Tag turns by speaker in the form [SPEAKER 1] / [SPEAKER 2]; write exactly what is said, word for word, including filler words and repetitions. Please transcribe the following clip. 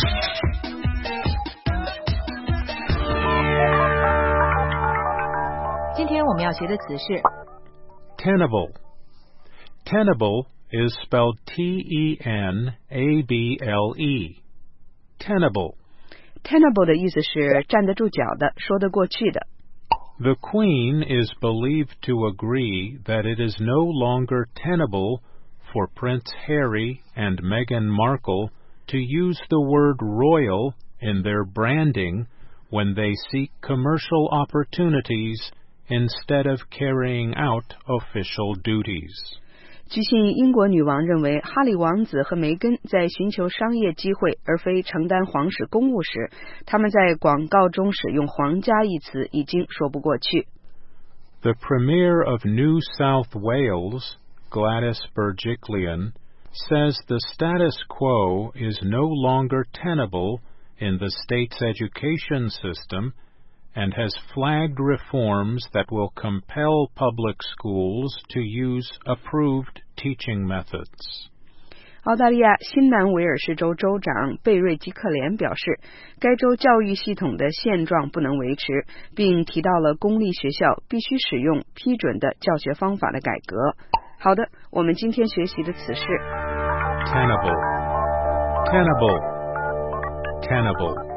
[SPEAKER 1] 今天我们要学的词是
[SPEAKER 2] Tenable. Tenable is spelled T E N A B L E. Tenable.
[SPEAKER 3] Tenable 的意思是站得住脚的，说得过去的。
[SPEAKER 2] The Queen is believed to agree that it is no longer tenable for Prince Harry and Meghan Markle to use the word royal in their branding when they seek commercial opportunities instead of carrying out official duties.
[SPEAKER 3] 据信，英国女王认为哈里王子和梅根在寻求商业机会而非承担皇室公务时，他们在广告中使用皇家一词已经说不过去。
[SPEAKER 2] The Premier of New South Wales, Gladys Berejiklian, says the status quo is no longer tenable in the state's education system and has flagged reforms that will compel public schools to use approved teaching methods.
[SPEAKER 3] 澳大利亚新南威尔士州州长贝瑞吉克连表示，该州教育系统的现状不能维持，并提到了公立学校必须使用批准的教学方法的改革。好的，我们今天学习的词是
[SPEAKER 2] Tenable. Tenable. Tenable.